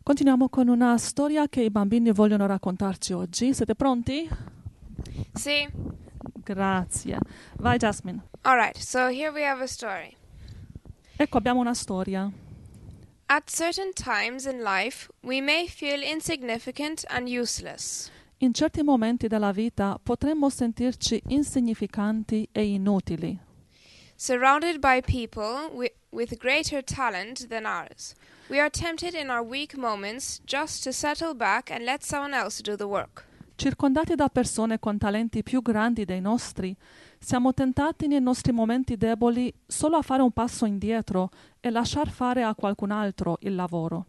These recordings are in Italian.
Continuiamo con una storia che i bambini vogliono raccontarci oggi. Siete pronti? See? Grazie. Vai Jasmine. All right, so here we have a story. Ecco, abbiamo una storia. At certain times in life, we may feel insignificant and useless. In certi momenti della vita potremmo sentirci insignificanti e inutili, Surrounded by people with greater talent than ours, we are tempted in our weak moments just to settle back and let someone else do the work. circondati da persone con talenti più grandi dei nostri. Siamo tentati nei nostri momenti deboli solo a fare un passo indietro e lasciar fare a qualcun altro il lavoro.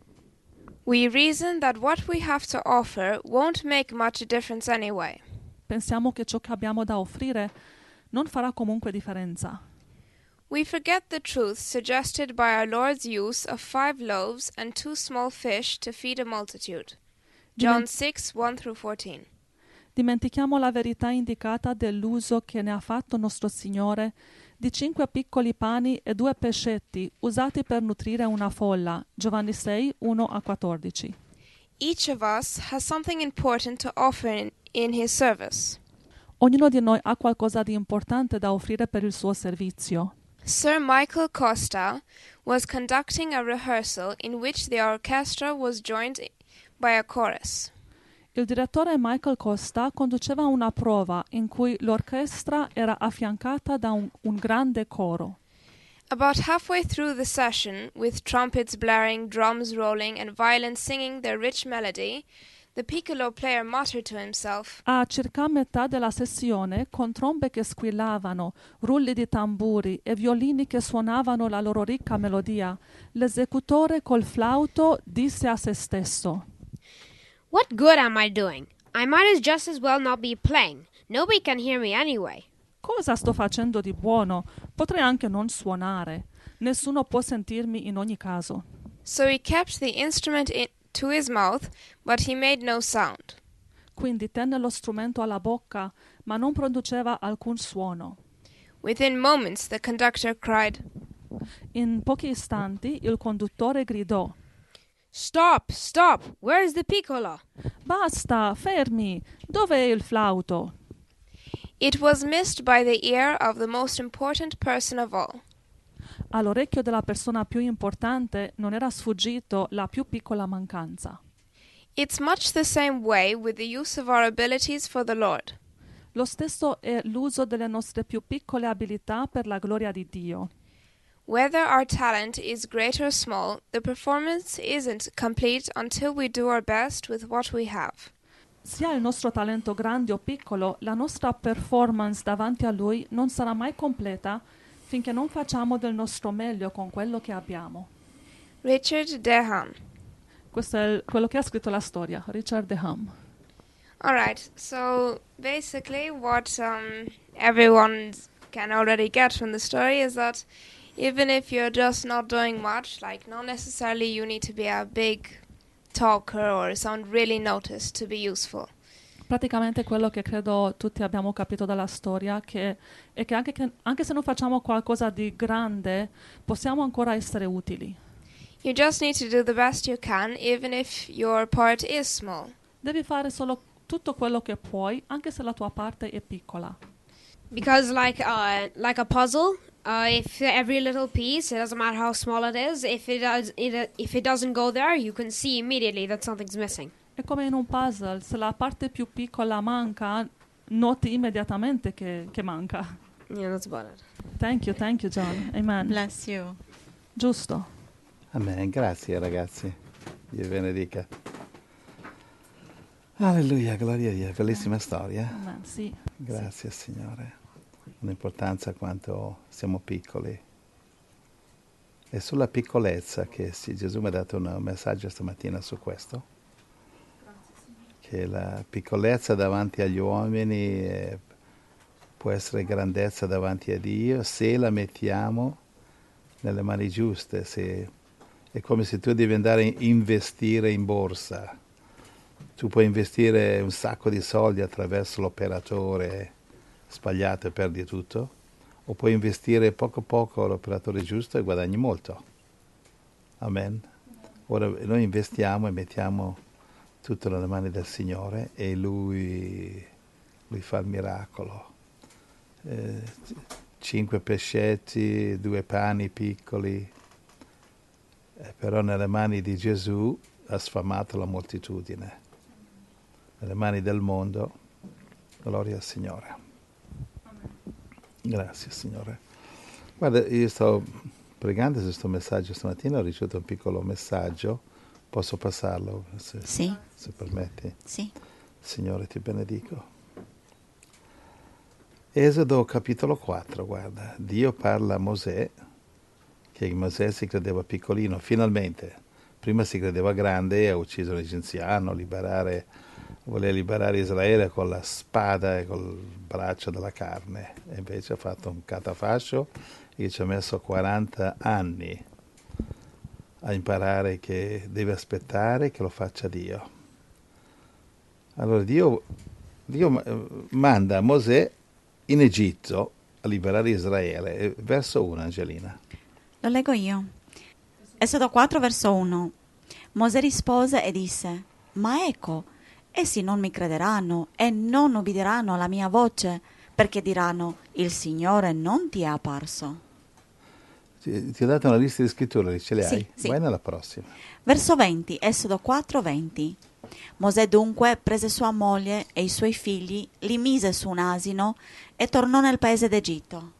We reason that what we have to offer won't make much difference anyway. Pensiamo che ciò che abbiamo da offrire non farà comunque differenza. We forget the truth suggested by our Lord's use of 5 loaves and 2 small fish to feed a multitude. John 6, 1-14. Dimentichiamo la verità indicata dell'uso che ne ha fatto nostro Signore di 5 piccoli pani e 2 pescetti usati per nutrire una folla. Giovanni 6, 1-14. Each of us has something important to offer in his service. Ognuno di noi ha qualcosa di importante da offrire per il suo servizio. Sir Michael Costa was conducting a rehearsal in which the orchestra was joined by a chorus. Il direttore Michael Costa conduceva una prova in cui l'orchestra era affiancata da un grande coro. About halfway through the session, with trumpets blaring, drums rolling, and violins singing their rich melody, the piccolo player muttered to himself, A circa metà della sessione, con trombe che squillavano, rulli di tamburi e violini che suonavano la loro ricca melodia, l'esecutore col flauto disse a se stesso: What good am I doing? I might just as well not be playing. Nobody can hear me anyway. Cosa sto facendo di buono? Potrei anche non suonare. Nessuno può sentirmi in ogni caso. So he kept the instrument to his mouth, but he made no sound. Quindi tenne lo strumento alla bocca, ma non produceva alcun suono. Within moments the conductor cried, In pochi istanti il conduttore gridò: Stop! Stop! Where's the piccolo? Basta, fermi! Dov'è il flauto? It was missed by the ear of the most important person of all. All'orecchio della persona più importante non era sfuggito la più piccola mancanza. It's much the same way with the use of our abilities for the Lord. Lo stesso è l'uso delle nostre più piccole abilità per la gloria di Dio. Whether our talent is great or small, the performance isn't complete until we do our best with what we have. Sia il nostro talento grande o piccolo, la nostra performance davanti a Lui non sarà mai completa finché non facciamo del nostro meglio con quello che abbiamo. Richard Deham. Questo è quello che ha scritto la storia, Richard Deham. All right, so basically what everyone can already get from the story is that even if you're just not doing much, like not necessarily you need to be a big talker or sound really noticed to be useful. Praticamente quello che credo tutti abbiamo capito dalla storia è che anche se non facciamo qualcosa di grande, possiamo ancora essere utili. You just need to do the best you can, even if your part is small. Devi fare solo tutto quello che puoi, anche se la tua parte è piccola. Because like a puzzle, if every little piece, it doesn't matter how small it is, if it doesn't go there, you can see immediately that something's missing. È come in un puzzle, se la parte più piccola manca, noti immediatamente che manca. Yeah, that's about it. Thank you John. Amen. Bless you. Giusto. Amen. Grazie ragazzi. Dio benedica. Alleluia, gloria a Dio. Bellissima storia. Amen. Sì. Grazie Signore. Un'importanza quanto siamo piccoli. È sulla piccolezza che Gesù mi ha dato un messaggio stamattina su questo. Che la piccolezza davanti agli uomini può essere grandezza davanti a Dio se la mettiamo nelle mani giuste. È come se tu devi andare a investire in borsa. Tu puoi investire un sacco di soldi attraverso l'operatore sbagliato e perdi tutto, o puoi investire poco poco l'operatore giusto e guadagni molto. Amen. Ora noi investiamo e mettiamo tutto nelle mani del Signore e Lui fa il miracolo. 5 pescetti, 2 pani piccoli, però nelle mani di Gesù ha sfamato la moltitudine. Nelle mani del mondo, gloria al Signore. Grazie Signore. Guarda, io sto pregando su questo messaggio stamattina, ho ricevuto un piccolo messaggio, posso passarlo Sì. se permetti? Sì. Signore ti benedico. Esodo capitolo 4, guarda, Dio parla a Mosè, che Mosè si credeva piccolino, finalmente, prima si credeva grande e ha ucciso l'egiziano, voleva liberare Israele con la spada e col braccio della carne, e invece ha fatto un catafascio e ci ha messo 40 anni a imparare che deve aspettare che lo faccia Dio. Allora Dio manda Mosè in Egitto a liberare Israele. Verso 1, Angelina. Lo leggo io. Esodo 4, verso 1. Mosè rispose e disse: Ma ecco, essi non mi crederanno e non ubbidiranno alla mia voce, perché diranno: il Signore non ti è apparso. Ti ho dato una lista di scritture, ce le hai? Sì. Vai nella prossima. Verso 20, Esodo 4, 20. Mosè dunque prese sua moglie e i suoi figli, li mise su un asino e tornò nel paese d'Egitto.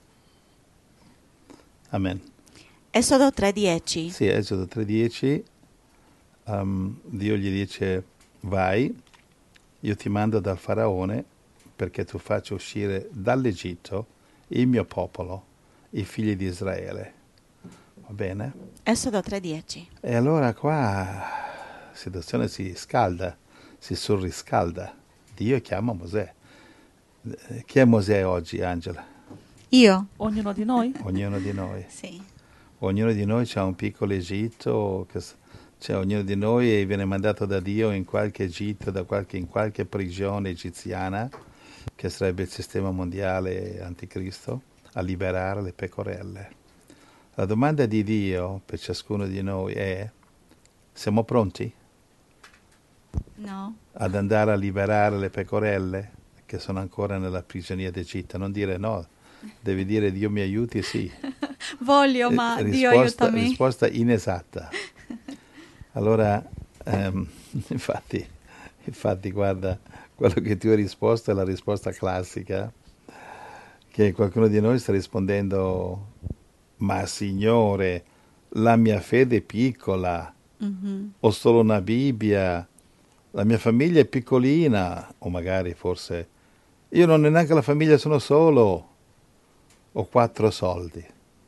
Amen. Esodo 3:10. Sì, Esodo 3:10, Dio gli dice: vai, io ti mando dal faraone perché tu faccia uscire dall'Egitto il mio popolo, i figli di Israele. Va bene? Esodo 3:10. E allora qua la situazione si scalda, si surriscalda. Dio chiama Mosè. Chi è Mosè oggi, Angela? Io? Ognuno di noi? Ognuno di noi. Sì. Ognuno di noi ha un piccolo Egitto, ognuno di noi viene mandato da Dio in qualche Egitto, in qualche prigione egiziana, che sarebbe il sistema mondiale anticristo, a liberare le pecorelle. La domanda di Dio per ciascuno di noi è: siamo pronti No. ad andare a liberare le pecorelle che sono ancora nella prigionia d'Egitto? Non dire no, devi dire Dio mi aiuti, sì. Voglio, ma Dio aiutami. Risposta inesatta. Allora, infatti, guarda, quello che tu hai risposto è la risposta classica, che qualcuno di noi sta rispondendo: ma Signore, la mia fede è piccola, ho solo una Bibbia, la mia famiglia è piccolina, o magari forse io non ho neanche la famiglia, sono solo, ho 4 soldi.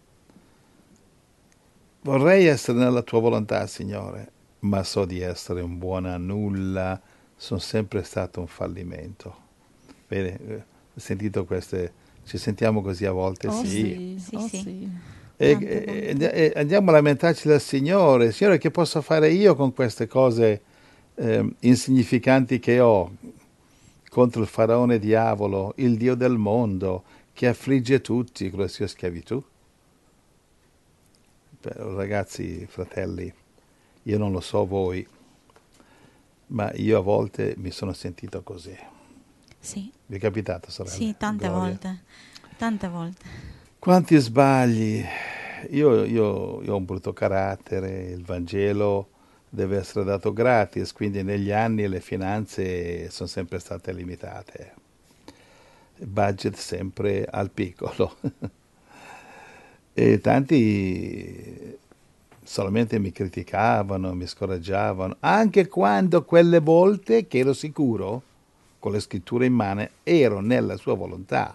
Vorrei essere nella tua volontà, Signore, ma so di essere un buon a nulla, sono sempre stato un fallimento. Bene, ho sentito queste, ci sentiamo così a volte, Oh sì. sì, oh Sì. sì. E andiamo a lamentarci dal Signore. Signore, che posso fare io con queste cose insignificanti che ho contro il faraone diavolo, il Dio del mondo, che affligge tutti con la sua schiavitù? Ragazzi, fratelli, io non lo so voi, ma io a volte mi sono sentito così. Sì. Vi è capitato, sorella? Sì, tante Gloria. volte. Tante volte. Quanti sbagli! Io ho un brutto carattere, il Vangelo deve essere dato gratis, quindi negli anni le finanze sono sempre state limitate. Budget sempre al piccolo. E tanti solamente mi criticavano, mi scoraggiavano, anche quando quelle volte che ero sicuro, con le scritture in mano, ero nella sua volontà.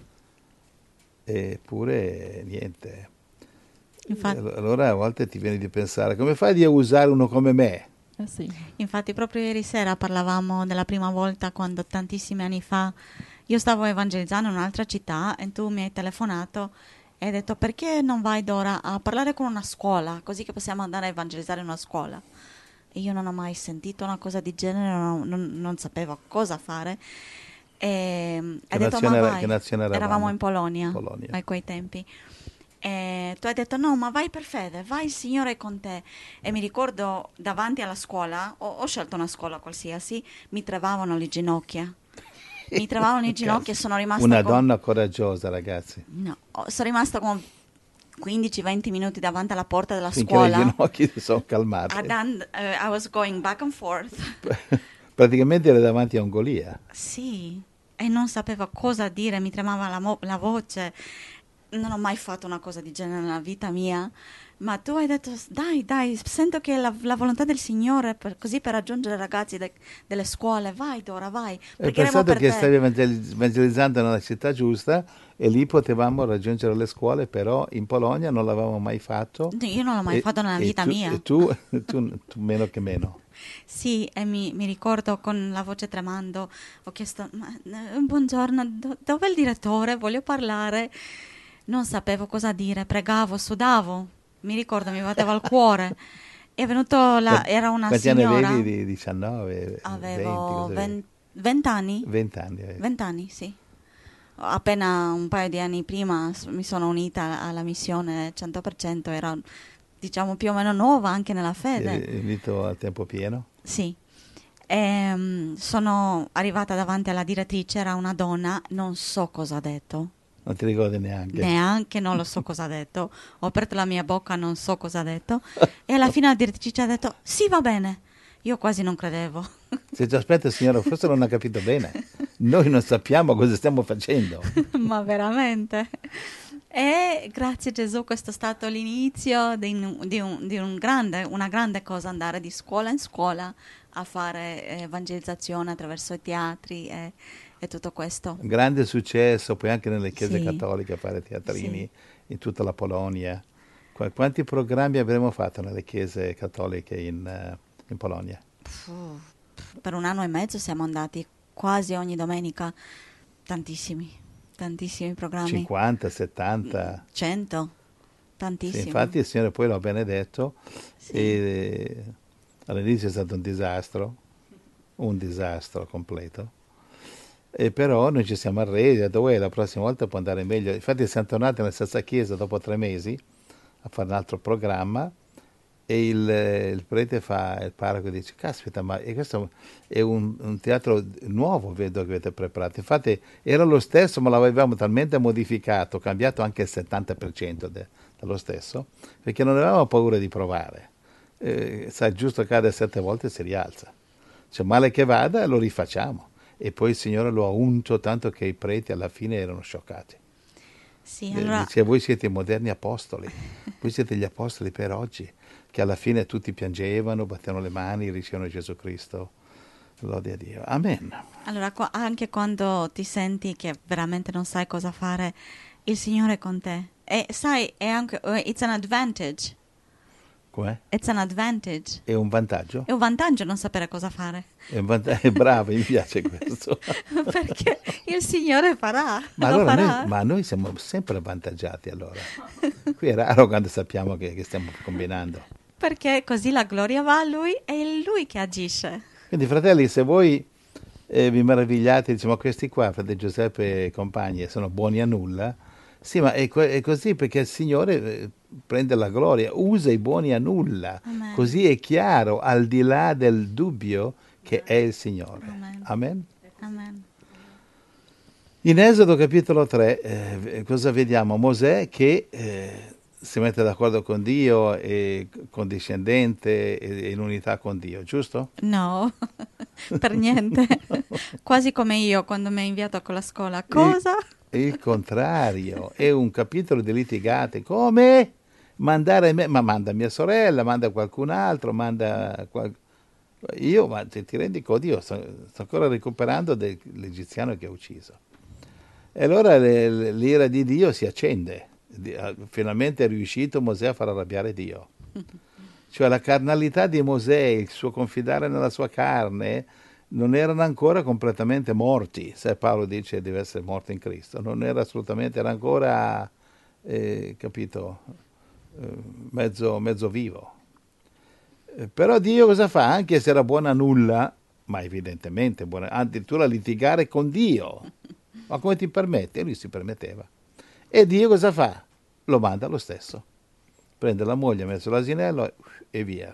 Eppure niente. Infatti, Allora a volte ti viene di pensare: come fai a usare uno come me? Sì. infatti proprio ieri sera parlavamo della prima volta quando tantissimi anni fa io stavo evangelizzando in un'altra città e tu mi hai telefonato e hai detto: perché non vai Dora a parlare con una scuola così che possiamo andare a evangelizzare in una scuola? E io non ho mai sentito una cosa di genere, non sapevo cosa fare. E hai detto: ma vai. Che nazione eravamo? Eravamo in Polonia, Polonia. a quei tempi. E tu hai detto no, ma vai per fede, vai il Signore è con te. E mi ricordo davanti alla scuola, ho scelto una scuola qualsiasi, mi trovavano le ginocchia. Mi trovavano le ginocchia e sono rimasta Una donna coraggiosa, ragazzi. No, sono rimasta con 15-20 minuti davanti alla porta della Finché scuola. le ginocchia si sono calmate. I was going back and forth. Praticamente era davanti a un Golia. Sì, e non sapevo cosa dire, mi tremava la voce. Non ho mai fatto una cosa di genere nella vita mia, ma tu hai detto, dai, sento che è la volontà del Signore così per raggiungere i ragazzi delle scuole, vai Dora, vai. Ho Pregheremo pensato per che te. stavi evangelizzando nella città giusta e lì potevamo raggiungere le scuole, però in Polonia non l'avevamo mai fatto. Io non l'ho mai fatto nella vita mia. E tu meno che meno. Sì, e mi ricordo con la voce tremando, ho chiesto, buongiorno, dov'è il direttore? Voglio parlare. Non sapevo cosa dire, pregavo, sudavo, mi ricordo, mi batteva il cuore. È venuto era una Quanti signora. anni avevi? 19? Avevo 20 anni. 20 anni. 20 anni, sì. Appena un paio di anni prima mi sono unita alla missione 100%, era diciamo più o meno nuova anche nella fede. Unito a tempo pieno? Sì. Sono arrivata davanti alla direttrice, era una donna, non so cosa ha detto. Non ti ricordi neanche? Neanche, non lo so cosa ha detto. Ho aperto la mia bocca, non so cosa ha detto. E alla fine la direttrice ha detto, sì, va bene. Io quasi non credevo. Se ci aspetta, signora, forse non ha capito bene. Noi non sappiamo cosa stiamo facendo. Ma veramente. E grazie Gesù, questo è stato l'inizio di una grande cosa, andare di scuola in scuola a fare evangelizzazione attraverso i teatri e tutto questo. Grande successo, poi anche nelle chiese Sì. cattoliche a fare teatrini Sì. in tutta la Polonia. Quanti programmi avremo fatto nelle chiese cattoliche in Polonia? Per 1 anno e mezzo siamo andati quasi ogni domenica, tantissimi programmi. 50, 70? 100, tantissimi. Sì, infatti il Signore poi l'ha benedetto Sì. e all'inizio è stato un disastro completo. E però noi ci siamo arresi, ho detto, la prossima volta può andare meglio. Infatti siamo tornati nella stessa chiesa dopo 3 mesi a fare un altro programma e il prete il parroco dice, caspita, ma questo è un teatro nuovo, vedo che avete preparato. Infatti era lo stesso, ma l'avevamo talmente modificato, cambiato anche il 70% dello stesso, perché non avevamo paura di provare. Sai, giusto cade 7 volte e si rialza. Cioè, male che vada, lo rifacciamo. E poi il Signore lo ha unto tanto che i preti alla fine erano scioccati. Sì, allora, Dice, voi siete i moderni apostoli, voi siete gli apostoli per oggi, che alla fine tutti piangevano, battevano le mani, ricevono Gesù Cristo. Lode a Dio. Amen. allora, anche quando ti senti che veramente non sai cosa fare, il Signore è con te. E sai, è anche, it's an advantage. Com'è? It's an advantage. È un vantaggio? È un vantaggio non sapere cosa fare. Bravo, mi piace questo. Perché il Signore farà. Ma, lo allora farà. ma noi siamo sempre avvantaggiati allora. Qui è raro quando sappiamo che stiamo combinando. Perché così la gloria va a Lui e è Lui che agisce. Quindi fratelli, se voi vi meravigliate, diciamo, questi qua, fratello Giuseppe e compagni, sono buoni a nulla, sì, ma è così perché il Signore prende la gloria, usa i buoni a nulla, Amen. così è chiaro, al di là del dubbio, che è il Signore. Amen. Amen. Amen. In Esodo capitolo 3, cosa vediamo? Mosè che si mette d'accordo con Dio, è condiscendente, è in unità con Dio, giusto? No, per niente. Quasi come io quando mi ha inviato con la scuola. Cosa? Il contrario, è un capitolo di litigate. Come? Mandare me? Ma manda mia sorella, manda qualcun altro, io, ma ti rendi conto, io sto ancora recuperando dell'egiziano che ha ucciso. E allora l'ira di Dio si accende. Finalmente è riuscito Mosè a far arrabbiare Dio. Cioè la carnalità di Mosè, il suo confidare nella sua carne, non erano ancora completamente morti. Se Paolo dice deve essere morto in Cristo, non era assolutamente, era ancora, capito, mezzo vivo. Però Dio cosa fa? Anche se era buona a nulla, ma evidentemente buona, addirittura litigare con Dio. Ma come ti permette? E lui si permetteva. E Dio cosa fa? lo manda lo stesso. Prende la moglie, mette sull'asinello e via.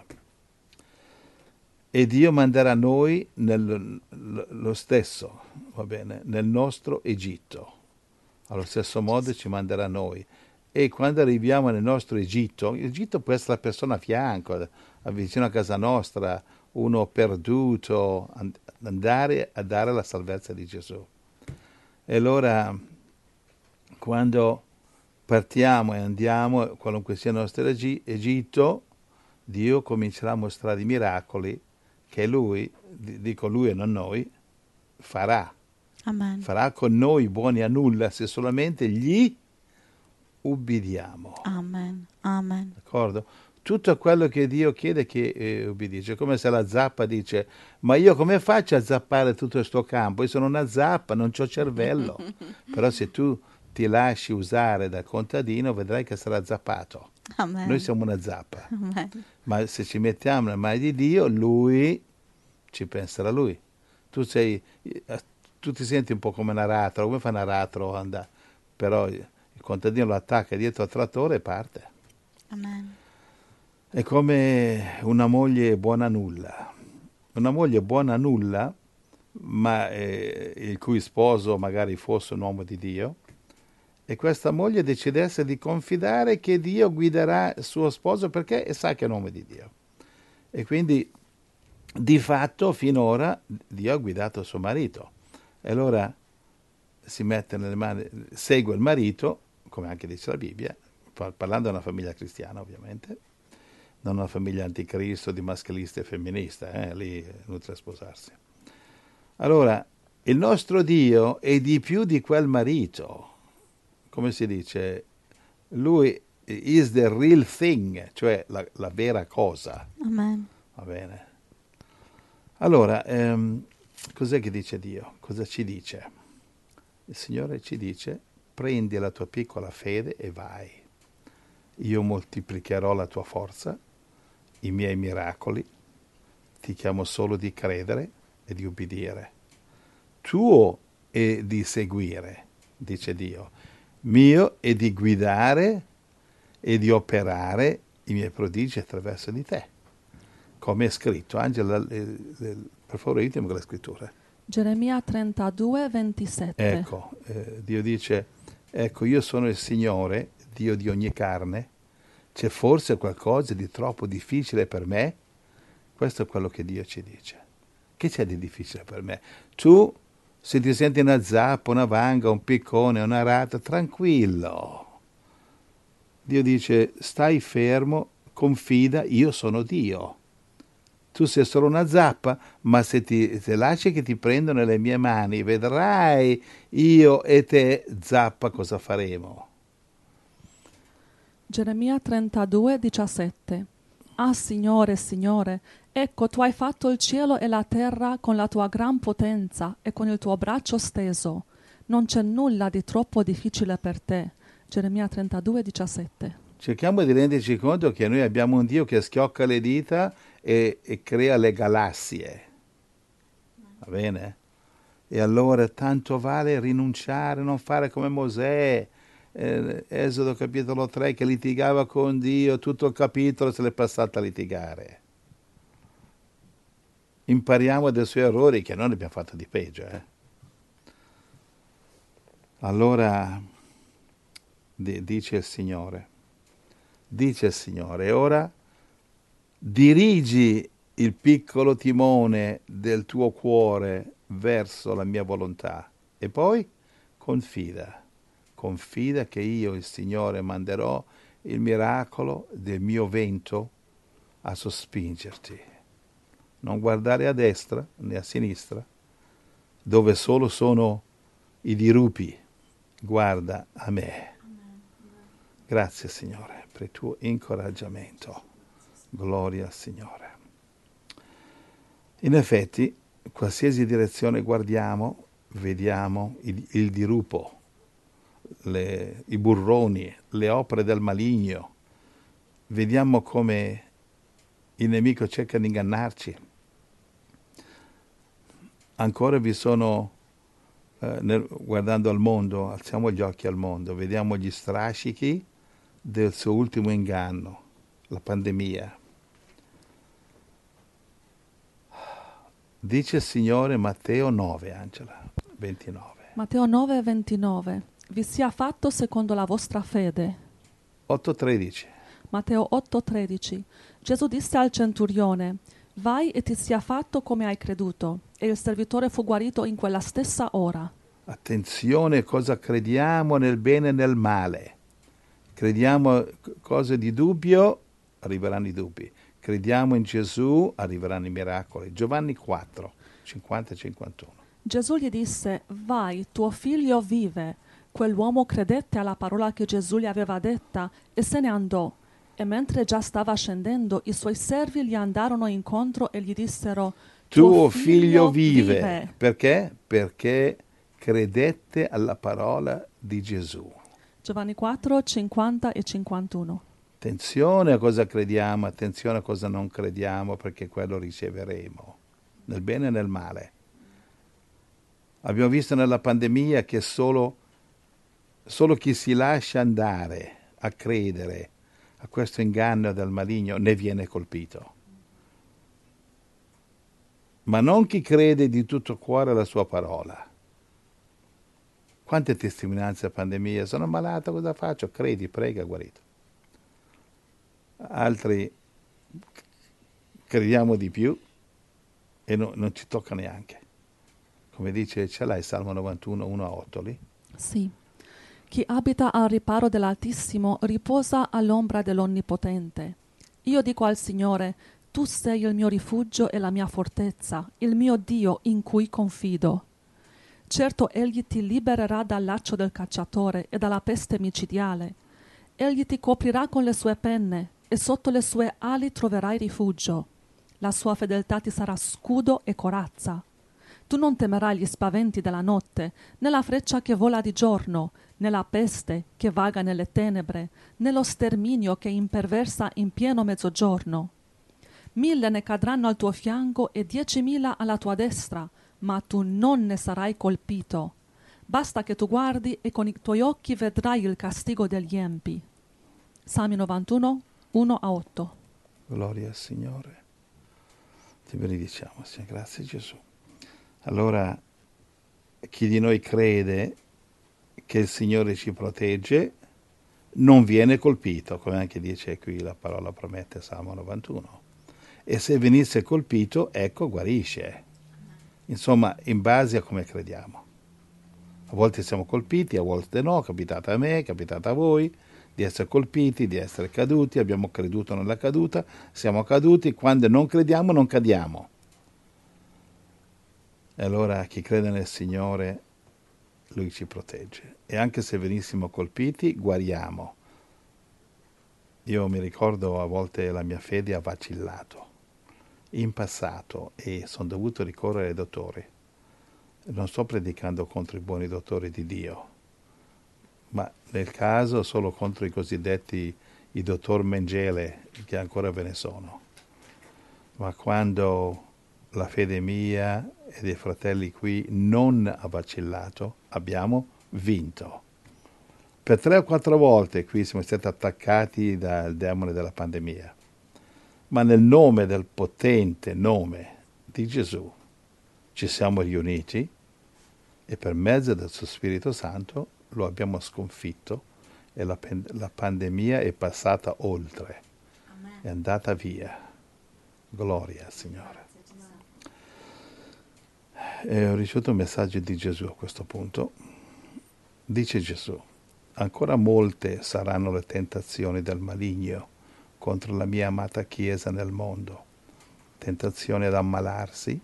E Dio manderà noi lo stesso, va bene, nel nostro Egitto. Allo stesso modo ci manderà noi. E quando arriviamo nel nostro Egitto, l'Egitto può essere la persona a fianco, vicino a casa nostra, uno perduto, andare a dare la salvezza di Gesù. E allora, quando partiamo e andiamo, qualunque sia il nostro Egitto, Dio comincerà a mostrare i miracoli che Lui, dico Lui e non noi, farà. Amen. Farà con noi buoni a nulla se solamente gli ubbidiamo. Amen. Amen. D'accordo? Tutto quello che Dio chiede che ubbidisce. È come se la zappa dice: ma io come faccio a zappare tutto questo campo? Io sono una zappa, non c'ho cervello. Però se tu ti lasci usare dal contadino, vedrai che sarà zappato. Amen. Noi siamo una zappa. Amen. Ma se ci mettiamo nelle mani di Dio, Lui ci penserà Lui. Tu ti senti un po' come un aratro. Come fa un aratro? Però il contadino lo attacca dietro al trattore e parte. Amen. È come una moglie buona a nulla. Una moglie buona a nulla, ma il cui sposo magari fosse un uomo di Dio, e questa moglie decidesse di confidare che Dio guiderà il suo sposo perché sa che è un uomo di Dio. E quindi, di fatto, finora, Dio ha guidato suo marito. E allora si mette nelle mani, segue il marito, come anche dice la Bibbia, parlando di una famiglia cristiana ovviamente, non una famiglia anticristo di maschilista e femminista, lì è inutile sposarsi. Allora, il nostro Dio è di più di quel marito, come si dice, lui is the real thing, cioè la vera cosa. Amen. Va bene. Allora, cos'è che dice Dio? Cosa ci dice? Il Signore ci dice: prendi la tua piccola fede e vai. Io moltiplicherò la tua forza, i miei miracoli, ti chiamo solo di credere e di ubbidire. Tuo è di seguire, dice Dio. Mio è di guidare e di operare i miei prodigi attraverso di te. Come è scritto. Angela, per favore aiutami con la scrittura. Geremia 32, 27. Ecco, Dio dice: ecco, io sono il Signore, Dio di ogni carne. C'è forse qualcosa di troppo difficile per me? Questo è quello che Dio ci dice. Che c'è di difficile per me? Tu, se ti senti una zappa, una vanga, un piccone, una rata, tranquillo. Dio dice: stai fermo, confida, io sono Dio. Tu sei solo una zappa, ma se lasci che ti prendo nelle mie mani, vedrai io e te, zappa, cosa faremo. Geremia 32, 17. Ah, Signore, Signore, ecco, tu hai fatto il cielo e la terra con la tua gran potenza e con il tuo braccio steso. Non c'è nulla di troppo difficile per te. Geremia 32, 17. Cerchiamo di renderci conto che noi abbiamo un Dio che schiocca le dita e crea le galassie. Va bene? E allora tanto vale rinunciare, non fare come Mosè, Esodo capitolo 3, che litigava con Dio, tutto il capitolo se l'è passato a litigare. Impariamo dai suoi errori, che noi ne abbiamo fatto di peggio. Allora dice il Signore, ora dirigi il piccolo timone del tuo cuore verso la mia volontà e poi confida che io, il Signore, manderò il miracolo del mio vento a sospingerti. Non guardare a destra né a sinistra, dove solo sono i dirupi. Guarda a me. Grazie, Signore, per il tuo incoraggiamento. Gloria al Signore. In effetti, qualsiasi direzione guardiamo, vediamo il dirupo, i burroni, le opere del maligno. Vediamo come il nemico cerca di ingannarci. Ancora vi sono, guardando al mondo, alziamo gli occhi al mondo, vediamo gli strascichi del suo ultimo inganno, la pandemia. Dice il Signore Matteo 9, Angela, 29. Matteo 9, 29. Vi sia fatto secondo la vostra fede. 8:13. Matteo 8, 13. Gesù disse al centurione: vai e ti sia fatto come hai creduto. E il servitore fu guarito in quella stessa ora. Attenzione cosa crediamo nel bene e nel male. Crediamo cose di dubbio, arriveranno i dubbi. Crediamo in Gesù, arriveranno i miracoli. Giovanni 4, 50 e 51. Gesù gli disse: vai, tuo figlio vive. Quell'uomo credette alla parola che Gesù gli aveva detta e se ne andò. E mentre già stava scendendo, i suoi servi gli andarono incontro e gli dissero: Tuo figlio vive. Perché? Perché credette alla parola di Gesù. Giovanni 4, 50 e 51. Attenzione a cosa crediamo, attenzione a cosa non crediamo, perché quello riceveremo, nel bene e nel male. Abbiamo visto nella pandemia che solo chi si lascia andare a credere a questo inganno del maligno ne viene colpito. Ma non chi crede di tutto cuore alla sua parola. Quante testimonianze a pandemia? Sono malato, cosa faccio? Credi, prega, guarito. Altri crediamo di più e non ci tocca neanche. Come dice, ce l'hai Salmo 91, 1-8 lì? Sì. Chi abita al riparo dell'Altissimo riposa all'ombra dell'Onnipotente. Io dico al Signore: tu sei il mio rifugio e la mia fortezza, il mio Dio in cui confido. Certo, Egli ti libererà dal laccio del cacciatore e dalla peste micidiale. Egli ti coprirà con le sue penne e sotto le sue ali troverai rifugio. La sua fedeltà ti sarà scudo e corazza. Tu non temerai gli spaventi della notte, né la freccia che vola di giorno, né la peste che vaga nelle tenebre, né lo sterminio che imperversa in pieno mezzogiorno. 1000 ne cadranno al tuo fianco e 10.000 alla tua destra, ma tu non ne sarai colpito. Basta che tu guardi e con i tuoi occhi vedrai il castigo degli empi. Salmi 91, 1-8. Gloria al Signore. Ti benediciamo, Signore. Grazie Gesù. Allora, chi di noi crede che il Signore ci protegge non viene colpito, come anche dice qui la parola promette Salmo 91. E se venisse colpito, ecco, guarisce. Insomma, in base a come crediamo. A volte siamo colpiti, a volte no, è capitato a me, è capitato a voi, di essere colpiti, di essere caduti, abbiamo creduto nella caduta, siamo caduti, quando non crediamo non cadiamo. E allora chi crede nel Signore, Lui ci protegge. E anche se venissimo colpiti, guariamo. Io mi ricordo a volte la mia fede ha vacillato in passato e sono dovuto ricorrere ai dottori. Non sto predicando contro i buoni dottori di Dio, ma nel caso solo contro i cosiddetti i dottor Mengele, che ancora ve ne sono. Ma quando la fede mia e dei fratelli qui non ha vacillato, abbiamo vinto. Per 3 o 4 volte qui siamo stati attaccati dal demone della pandemia, ma nel nome del potente nome di Gesù ci siamo riuniti e per mezzo del suo Spirito Santo lo abbiamo sconfitto e la pandemia è passata oltre. Amen. È andata via. Gloria al Signore. E ho ricevuto un messaggio di Gesù a questo punto. Dice Gesù: ancora molte saranno le tentazioni del maligno contro la mia amata Chiesa nel mondo. Tentazioni ad ammalarsi,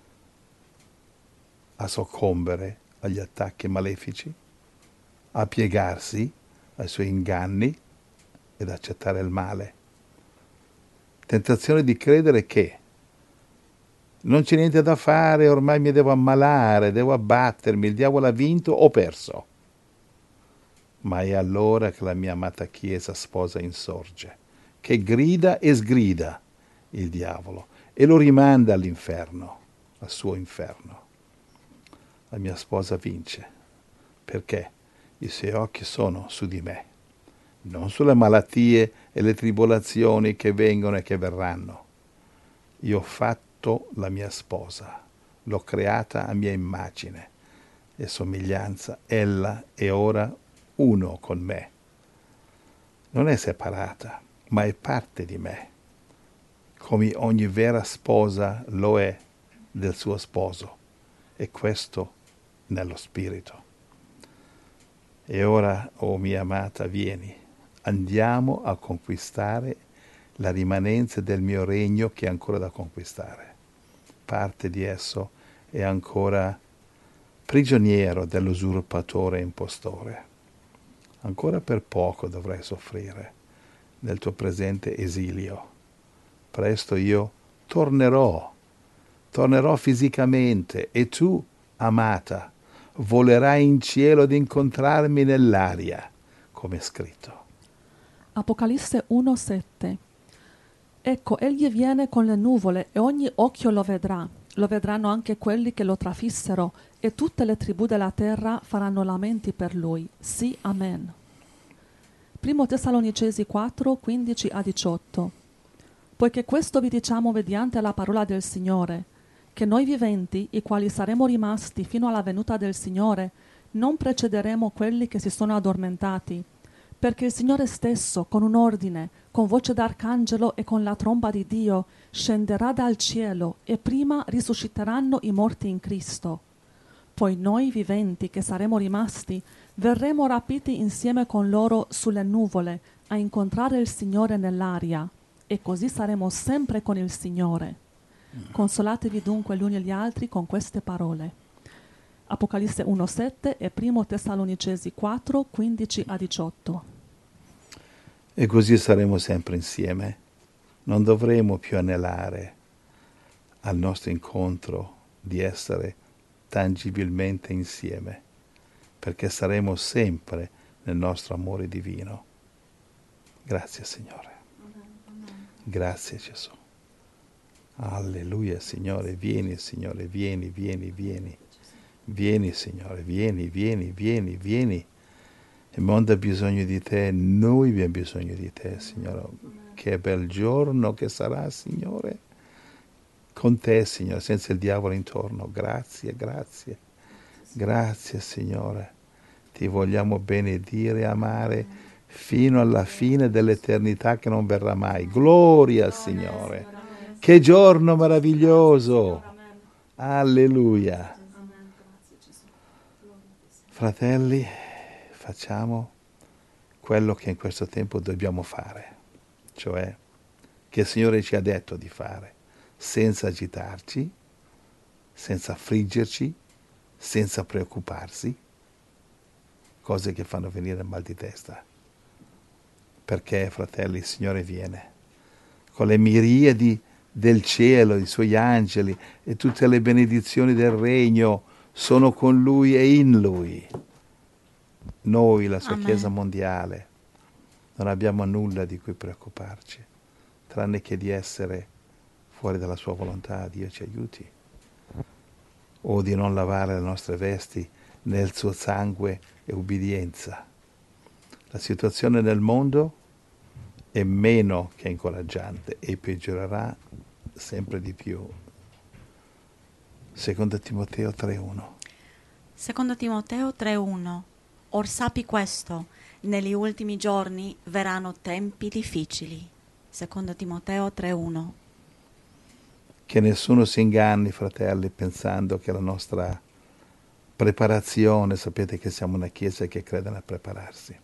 a soccombere agli attacchi malefici, a piegarsi ai suoi inganni ed accettare il male. Tentazione di credere che non c'è niente da fare, ormai mi devo ammalare, devo abbattermi, il diavolo ha vinto, ho perso. Ma è allora che la mia amata Chiesa sposa insorge, che grida e sgrida il diavolo e lo rimanda all'inferno, al suo inferno. La mia sposa vince, perché i suoi occhi sono su di me non sulle malattie e le tribolazioni che vengono e che verranno. Io ho fatto la mia sposa, l'ho creata a mia immagine e somiglianza. Ella è ora uno con me. Non è separata, ma è parte di me, come ogni vera sposa lo è del suo sposo, e questo nello spirito. E ora, oh mia amata, vieni, andiamo a conquistare la rimanenza del mio regno che è ancora da conquistare. Parte di esso è ancora prigioniero dell'usurpatore e impostore. Ancora per poco dovrai soffrire nel tuo presente esilio. Presto io tornerò fisicamente e tu, amata, volerai in cielo ad incontrarmi nell'aria, come è scritto. Apocalisse 1:7. Ecco, egli viene con le nuvole e ogni occhio lo vedrà. Lo vedranno anche quelli che lo trafissero e tutte le tribù della terra faranno lamenti per lui. Sì, amen. Primo Tessalonicesi 4:15-18. Poiché questo vi diciamo mediante la parola del Signore, che noi viventi, i quali saremo rimasti fino alla venuta del Signore, non precederemo quelli che si sono addormentati, perché il Signore stesso, con un ordine, con voce d'arcangelo e con la tromba di Dio, scenderà dal cielo e prima risusciteranno i morti in Cristo. Poi noi viventi che saremo rimasti, verremo rapiti insieme con loro sulle nuvole a incontrare il Signore nell'aria, e così saremo sempre con il Signore. Consolatevi dunque gli uni gli altri con queste parole. Apocalisse 1:7 e Primo Tessalonicesi 4:15-18. E così saremo sempre insieme. Non dovremo più anelare al nostro incontro di essere tangibilmente insieme, perché saremo sempre nel nostro amore divino. Grazie Signore. Grazie Gesù. Alleluia Signore, vieni Signore, vieni, vieni, vieni. Vieni Signore, vieni, vieni, vieni, vieni. Il mondo ha bisogno di te, noi abbiamo bisogno di te, Signore. Che bel giorno che sarà, Signore, con te, Signore, senza il diavolo intorno. Grazie, grazie. Grazie, Signore. Ti vogliamo benedire e amare fino alla fine dell'eternità che non verrà mai. Gloria al Signore. Che giorno meraviglioso. Alleluia. Fratelli, facciamo quello che in questo tempo dobbiamo fare, cioè che il Signore ci ha detto di fare, senza agitarci, senza affliggerci, senza preoccuparsi, cose che fanno venire il mal di testa. Perché, fratelli, il Signore viene con le miriadi del cielo, i suoi angeli e tutte le benedizioni del regno sono con Lui e in Lui. Noi, la sua Chiesa mondiale, non abbiamo nulla di cui preoccuparci, tranne che di essere fuori dalla sua volontà. Dio ci aiuti. O di non lavare le nostre vesti nel suo sangue e ubbidienza. La situazione nel mondo è meno che incoraggiante e peggiorerà sempre di più. Secondo Timoteo 3:1. Secondo Timoteo 3:1. Or sappi questo, negli ultimi giorni verranno tempi difficili. Secondo Timoteo 3:1. Che nessuno si inganni, fratelli, pensando che la nostra preparazione, sapete che siamo una Chiesa che crede nel prepararsi.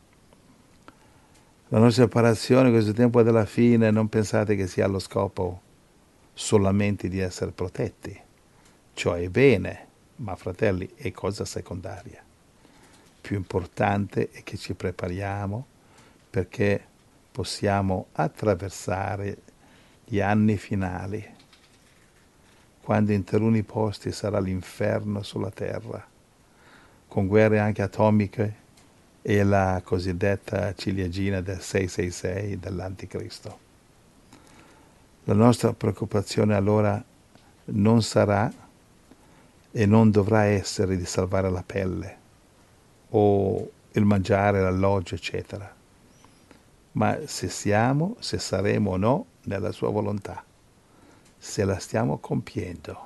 La nostra preparazione in questo tempo della fine non pensate che sia allo scopo solamente di essere protetti. Ciò è bene, ma fratelli, è cosa secondaria. Più importante è che ci prepariamo perché possiamo attraversare gli anni finali, quando in taluni posti sarà l'inferno sulla terra, con guerre anche atomiche e la cosiddetta ciliegina del 666 dell'Anticristo. La nostra preoccupazione allora non sarà e non dovrà essere di salvare la pelle o il mangiare, l'alloggio, eccetera, ma se saremo o no nella sua volontà, se la stiamo compiendo.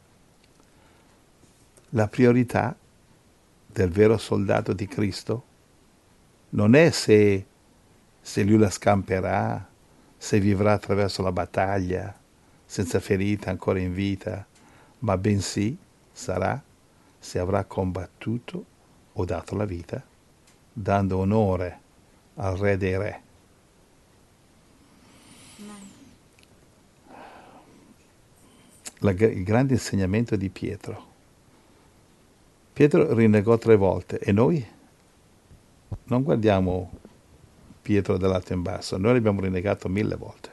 La priorità del vero soldato di Cristo non è se lui la scamperà, se vivrà attraverso la battaglia, senza ferita, ancora in vita, ma bensì sarà se avrà combattuto o dato la vita, dando onore al Re dei Re. Il grande insegnamento di Pietro. Pietro rinnegò 3 volte e noi non guardiamo Pietro dall'alto in basso, noi l'abbiamo rinnegato 1000 volte,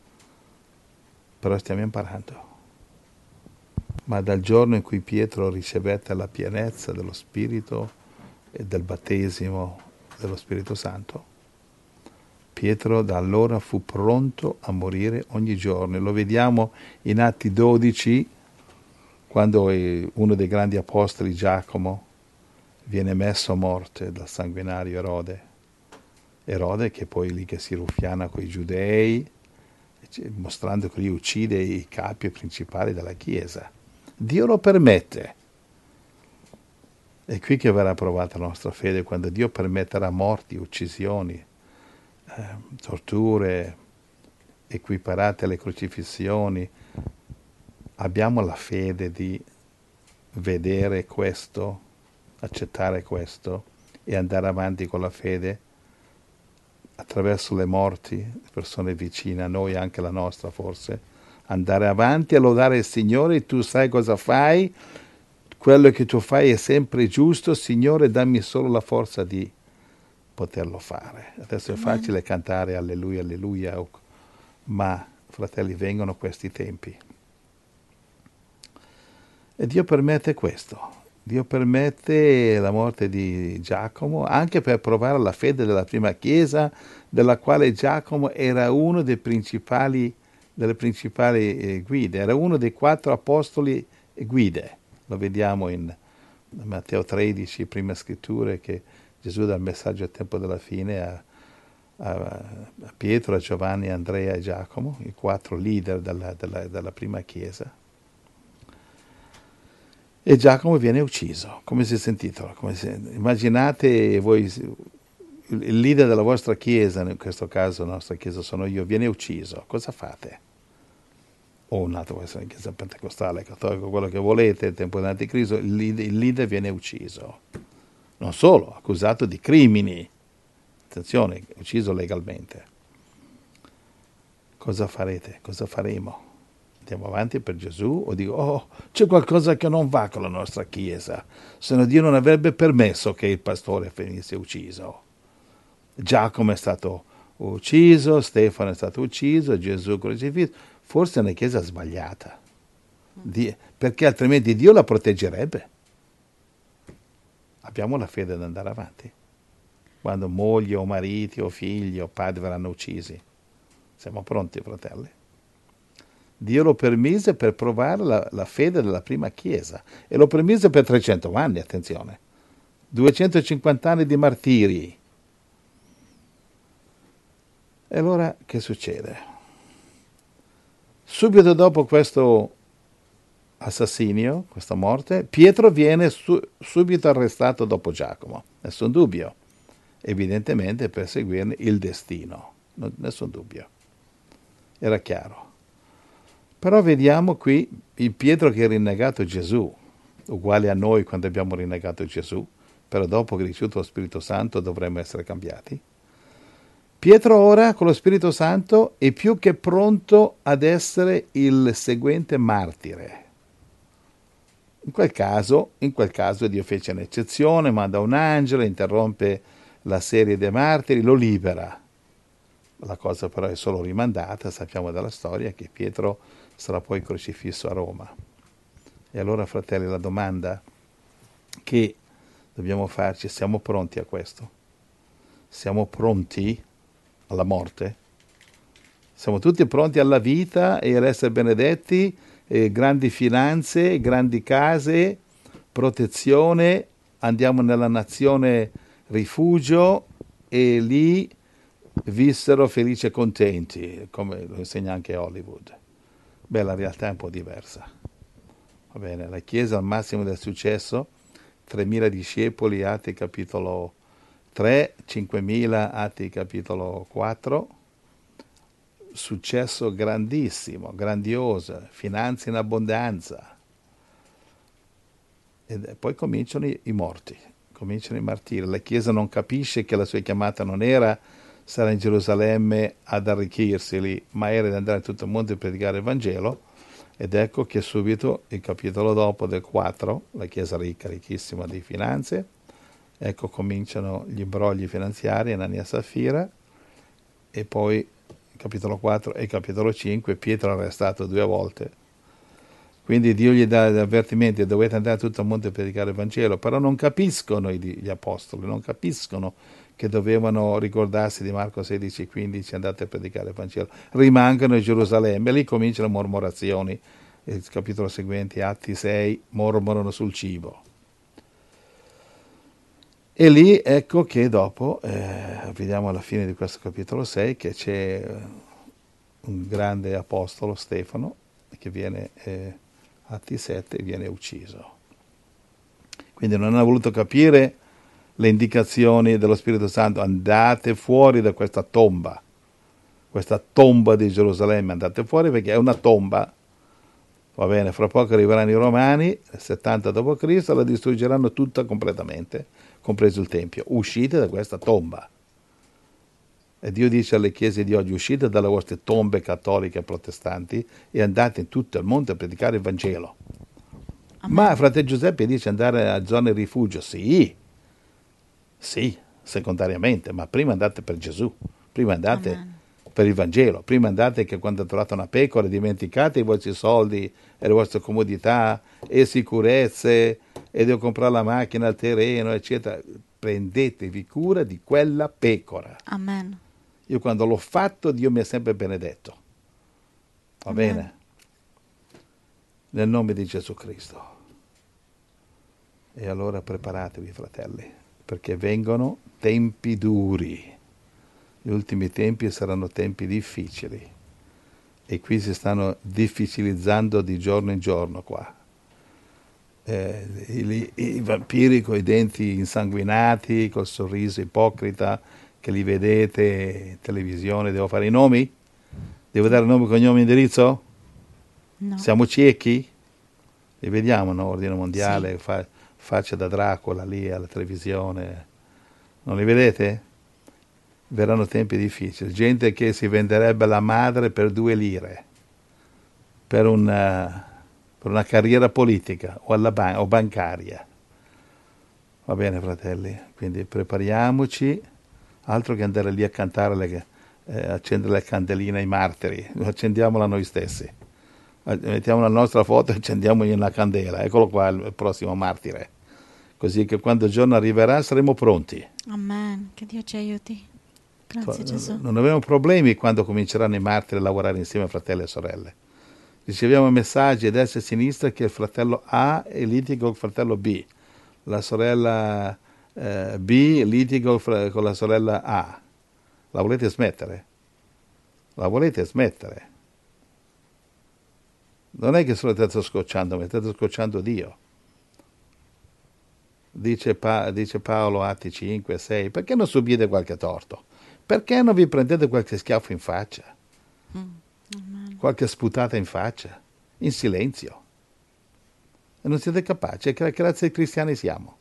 però stiamo imparando. Ma dal giorno in cui Pietro ricevette la pienezza dello Spirito e del battesimo dello Spirito Santo, Pietro da allora fu pronto a morire ogni giorno. Lo vediamo in Atti 12, quando uno dei grandi apostoli, Giacomo, viene messo a morte dal sanguinario Erode, che poi lì che si ruffiana con i giudei, mostrando che lui uccide i capi principali della Chiesa. Dio lo permette. È qui che verrà provata la nostra fede, quando Dio permetterà morti, uccisioni, torture equiparate alle crocifissioni. Abbiamo la fede di vedere questo, accettare questo e andare avanti con la fede attraverso le morti, le persone vicine a noi, anche la nostra forse, andare avanti a lodare il Signore. Tu sai cosa fai, quello che tu fai è sempre giusto, Signore, dammi solo la forza di poterlo fare. Adesso è facile cantare alleluia, alleluia, ma fratelli, vengono questi tempi. E Dio permette questo. Dio permette la morte di Giacomo anche per provare la fede della prima Chiesa, della quale Giacomo era uno delle principali guide, era uno dei 4 apostoli guide. Lo vediamo in Matteo 13, prime scritture, che Gesù dà il messaggio al tempo della fine a Pietro, a Giovanni, Andrea e Giacomo, i 4 leader della prima Chiesa. E Giacomo viene ucciso. Come si sentite? Immaginate voi, il leader della vostra Chiesa, in questo caso la nostra Chiesa sono io, viene ucciso. Cosa fate? O un'altra Chiesa pentecostale, cattolica, quello che volete, il tempo dell'anticristo, il leader viene ucciso. Non solo, accusato di crimini. Attenzione, ucciso legalmente. Cosa farete? Cosa faremo? Andiamo avanti per Gesù o dico, c'è qualcosa che non va con la nostra Chiesa, se no Dio non avrebbe permesso che il pastore venisse ucciso. Giacomo è stato ucciso, Stefano è stato ucciso, Gesù crocifisso. Forse è una Chiesa sbagliata, perché altrimenti Dio la proteggerebbe. Abbiamo la fede ad andare avanti. Quando mogli o mariti o figli o padri verranno uccisi, siamo pronti, fratelli? Dio lo permise per provare la fede della prima Chiesa e lo permise per 300 anni, attenzione, 250 anni di martiri. E allora che succede? Subito dopo questo assassinio, questa morte, Pietro viene subito arrestato dopo Giacomo, nessun dubbio, evidentemente per seguirne il destino, nessun dubbio, era chiaro. Però vediamo qui il Pietro che ha rinnegato Gesù, uguale a noi quando abbiamo rinnegato Gesù, però dopo che ha ricevuto lo Spirito Santo dovremmo essere cambiati. Pietro ora con lo Spirito Santo è più che pronto ad essere il seguente martire. In quel caso Dio fece un'eccezione, manda un angelo, interrompe la serie dei martiri, lo libera. La cosa però è solo rimandata, sappiamo dalla storia che Pietro sarà poi crocifisso a Roma. E allora, fratelli, la domanda che dobbiamo farci, siamo pronti a questo? Siamo pronti alla morte? Siamo tutti pronti alla vita e ad essere benedetti, grandi finanze, grandi case, protezione, andiamo nella nazione rifugio e lì vissero felici e contenti, come lo insegna anche Hollywood. Beh, la realtà è un po' diversa. Va bene, la Chiesa al massimo del successo, 3.000 discepoli, Atti capitolo 3, 5.000, Atti capitolo 4, successo grandissimo, grandioso, finanze in abbondanza. E poi cominciano i morti, cominciano i martiri. La Chiesa non capisce che la sua chiamata non era stare in Gerusalemme ad arricchirsi lì, ma era di andare in tutto il mondo e predicare il Vangelo. Ed ecco che subito, il capitolo dopo del 4, la Chiesa ricca, ricchissima di finanze, ecco cominciano gli imbrogli finanziari, Anania e Saffira, e poi capitolo 4 e capitolo 5, Pietro è arrestato 2 volte. Quindi Dio gli dà gli avvertimenti: dovete andare a tutto il mondo a predicare il Vangelo, però non capiscono gli apostoli, non capiscono che dovevano ricordarsi di Marco 16,15, andate a predicare il Vangelo, rimangono a Gerusalemme, e lì cominciano le mormorazioni. Il capitolo seguente, Atti 6, mormorano sul cibo. E lì ecco che dopo, vediamo alla fine di questo capitolo 6, che c'è un grande apostolo, Stefano, che viene, Atti 7, viene ucciso. Quindi non hanno voluto capire le indicazioni dello Spirito Santo: andate fuori da questa tomba di Gerusalemme, andate fuori perché è una tomba. Va bene, fra poco arriveranno i Romani, 70 d.C., la distruggeranno tutta completamente, compreso il Tempio. Uscite da questa tomba. E Dio dice alle chiese di oggi: uscite dalle vostre tombe cattoliche e protestanti e andate in tutto il mondo a predicare il Vangelo. Amen. Ma fratello Giuseppe dice andare a zone rifugio. Sì, secondariamente, ma prima andate per Gesù, prima andate Amen. Per il Vangelo, prima andate che quando trovate una pecora dimenticate i vostri soldi e le vostre comodità e sicurezze e devo comprare la macchina, il terreno, eccetera. Prendetevi cura di quella pecora. Amen. Io quando l'ho fatto, Dio mi ha sempre benedetto. Va Amen. Bene? Nel nome di Gesù Cristo. E allora preparatevi, fratelli, perché vengono tempi duri. Gli ultimi tempi saranno tempi difficili. E qui si stanno difficilizzando di giorno in giorno qua. I vampiri con i denti insanguinati, col sorriso ipocrita, che li vedete in televisione. Devo fare i nomi? Devo dare nome, cognome, indirizzo? No. Siamo ciechi? Li vediamo, no? Ordine mondiale, sì. Faccia da Dracula lì alla televisione. Non li vedete? Verranno tempi difficili. Gente che si venderebbe la madre per 2 lire, per una carriera politica o bancaria. Va bene, fratelli? Quindi prepariamoci, altro che andare lì a cantare, accendere le candeline ai martiri. Accendiamola noi stessi. Mettiamo la nostra foto e accendiamogli una candela. Eccolo qua il prossimo martire. Così che quando il giorno arriverà saremo pronti. Amen. Che Dio ci aiuti. Grazie Gesù. Non avremo problemi quando cominceranno i martiri a lavorare insieme, fratelli e sorelle. Riceviamo messaggi a destra e a sinistra che il fratello A litiga con il fratello B, la sorella B litiga con la sorella A. La volete smettere? La volete smettere? Non è che solo state scocciando me, state scocciando Dio. Dice Paolo, Atti 5, 6, perché non subite qualche torto? Perché non vi prendete qualche schiaffo in faccia? Qualche sputata in faccia? In silenzio? E non siete capaci? Che razza di cristiani siamo?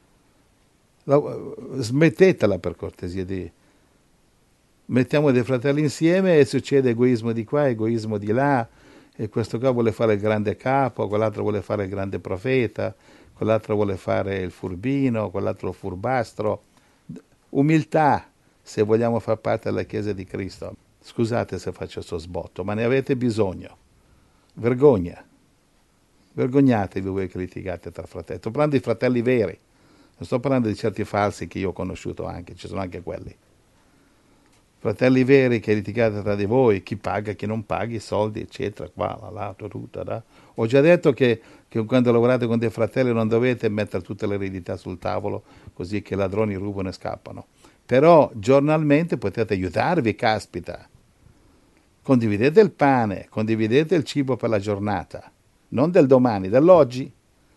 Smettetela per cortesia mettiamo dei fratelli insieme e succede egoismo di qua, egoismo di là, e questo qua vuole fare il grande capo, quell'altro vuole fare il grande profeta, quell'altro vuole fare il furbino, quell'altro il furbastro. Umiltà, se vogliamo far parte della Chiesa di Cristo. Scusate se faccio questo sbotto, ma ne avete bisogno. Vergogna. Vergognatevi voi che litigate tra fratelli. Sto parlando di fratelli veri. Non sto parlando di certi falsi che io ho conosciuto anche, ci sono anche quelli. Fratelli veri che litigate tra di voi, chi paga, chi non paga, i soldi, eccetera, qua, là, là. Ho già detto che quando lavorate con dei fratelli non dovete mettere tutte le eredità sul tavolo così che i ladroni rubano e scappano. però giornalmente potete aiutarvi, caspita. Condividete il pane, condividete il cibo per la giornata, non del domani, dell'oggi.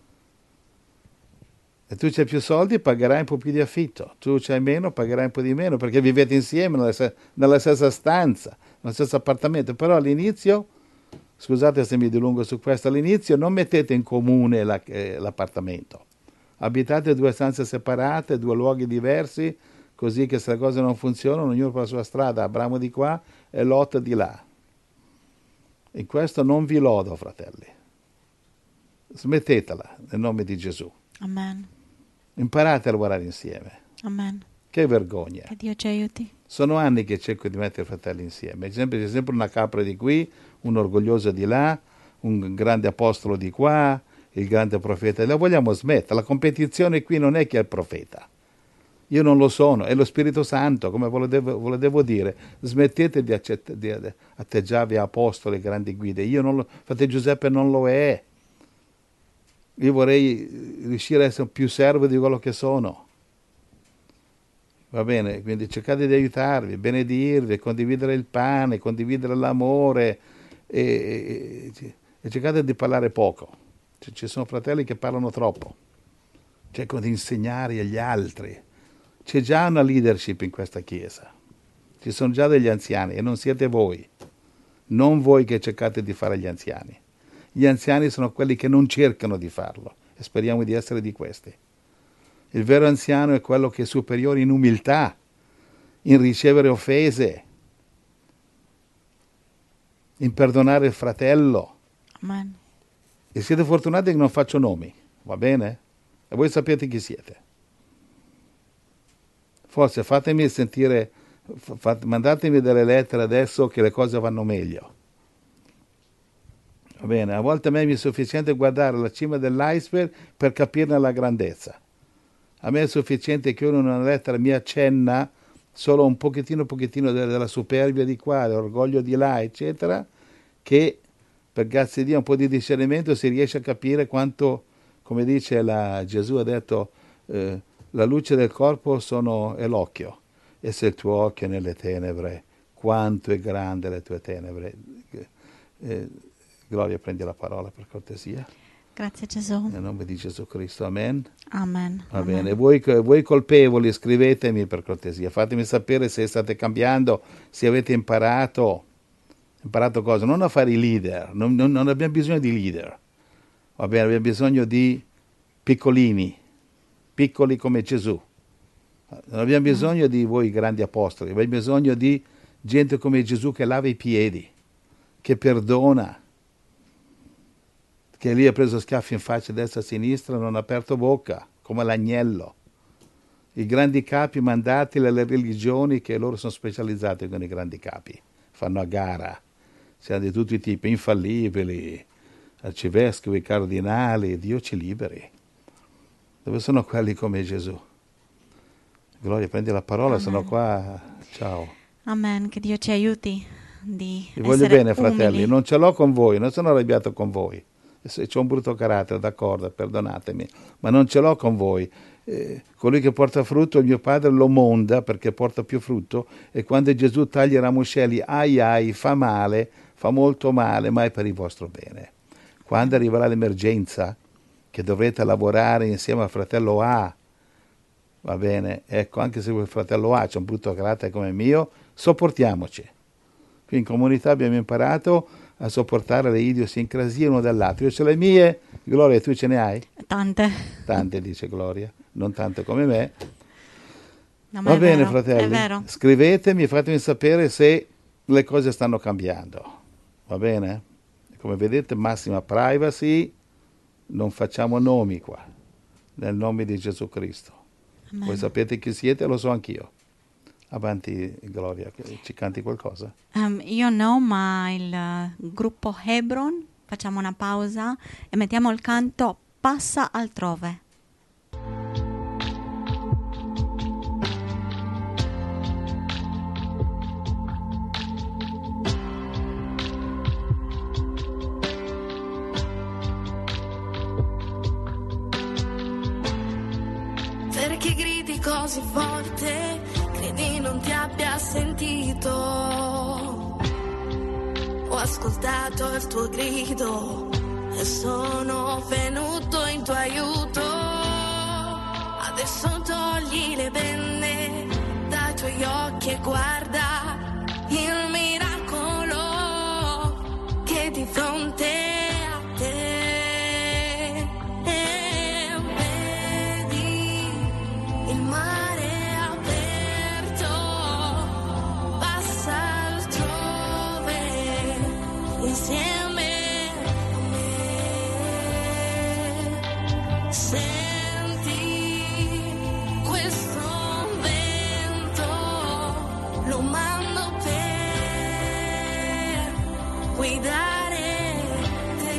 E tu c'hai più soldi, pagherai un po' più di affitto. Tu c'hai meno, pagherai un po' di meno, perché vivete insieme nella stessa stanza, nello stesso appartamento. Però all'inizio, scusate se mi dilungo su questo, all'inizio non mettete in comune l'appartamento. Abitate 2 stanze separate, 2 luoghi diversi, così che se le cose non funzionano, ognuno per la sua strada, Abramo di qua e Lot di là. In questo non vi lodo, fratelli. Smettetela, nel nome di Gesù. Amen. Imparate a lavorare insieme. Amen. Che vergogna. Che Dio ci aiuti. Sono anni che cerco di mettere i fratelli insieme. C'è sempre una capra di qui, un orgoglioso di là, un grande apostolo di qua, il grande profeta. La vogliamo smettere. La competizione qui non è chi è il profeta. Io non lo sono, è lo Spirito Santo, come ve lo devo dire. Smettete di atteggiarvi a apostoli, grandi guide. Fratello Giuseppe non lo è. Io vorrei riuscire a essere più servo di quello che sono. Va bene? Quindi cercate di aiutarvi, benedirvi, condividere il pane, condividere l'amore e cercate di parlare poco. Ci sono fratelli che parlano troppo. Cercano di insegnare agli altri. C'è già una leadership in questa chiesa. Ci sono già degli anziani e non siete voi. Non voi che cercate di fare gli anziani. Gli anziani sono quelli che non cercano di farlo e speriamo di essere di questi. Il vero anziano è quello che è superiore in umiltà, in ricevere offese, in perdonare il fratello. Amen. E siete fortunati che non faccio nomi, va bene? E voi sapete chi siete. Forse fatemi sentire, mandatemi delle lettere adesso che le cose vanno meglio. Va bene, a volte a me mi è sufficiente guardare la cima dell'iceberg per capirne la grandezza. A me è sufficiente che uno in una lettera mi accenna solo un pochettino della superbia di qua, dell'orgoglio di là, eccetera, che per grazia di Dio un po' di discernimento si riesce a capire quanto, come dice Gesù ha detto, la luce del corpo è l'occhio, e se il tuo occhio è nelle tenebre, quanto è grande le tue tenebre. Gloria, prendi la parola per cortesia. Grazie Gesù. Nel nome di Gesù Cristo, amen. Amen. Va Amen. bene, voi colpevoli scrivetemi per cortesia, fatemi sapere se state cambiando, se avete imparato cosa, non a fare i leader, non abbiamo bisogno di leader, va bene, abbiamo bisogno di piccoli come Gesù, non abbiamo bisogno di voi grandi apostoli, abbiamo bisogno di gente come Gesù che lava i piedi, che perdona, che lì ha preso schiaffi in faccia a destra e a sinistra, non ha aperto bocca, come l'agnello. I grandi capi mandati alle religioni, che loro sono specializzati con i grandi capi, fanno a gara, c'è di tutti i tipi, infallibili, arcivescovi, cardinali, Dio ci liberi. Dove sono quelli come Gesù? Gloria, prendi la parola, sono qua, ciao. Amen, che Dio ci aiuti di Vi voglio essere bene, fratelli, umili. non ce l'ho con voi, non sono arrabbiato con voi. Se c'ho un brutto carattere, d'accordo, perdonatemi, ma non ce l'ho con voi. Colui che porta frutto, il mio Padre lo monda perché porta più frutto, e quando Gesù taglia i ramoscelli, fa male, fa molto male, ma è per il vostro bene. Quando arriverà l'emergenza, che dovrete lavorare insieme al fratello A, va bene, ecco, anche se il fratello A c'è un brutto carattere come il mio, sopportiamoci. Qui in comunità abbiamo imparato a sopportare le idiosincrasie uno dell'altro. Io ce le mie, Gloria, tu ce ne hai? Tante. Tante, dice Gloria, non tante come me. No, ma Va è bene, vero, fratelli, è vero. scrivetemi, fatemi sapere se le cose stanno cambiando, va bene? Come vedete, massima privacy, non facciamo nomi qua, nel nome di Gesù Cristo. Amen. Voi sapete chi siete, lo so anch'io. Avanti, Gloria, ci canti qualcosa? Io no, ma il gruppo Hebron, facciamo una pausa e mettiamo il canto Passa altrove. Perché gridi così forte? credi non ti abbia sentito. Ho ascoltato il tuo grido e sono venuto in tuo aiuto. Adesso togli le penne dai tuoi occhi e guarda il miracolo che è di fronte a te. Vedi il mare aperto, passa altrove insieme a me. Senti questo vento, lo mando per guidare te.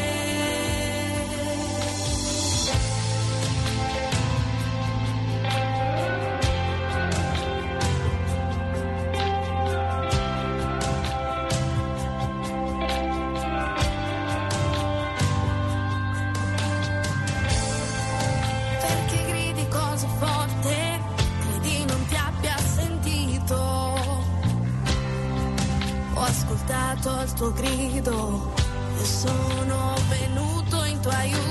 Perché gridi così forte? Credi non ti abbia sentito. Ho ascoltato il tuo grido e sono venuto in tuo aiuto.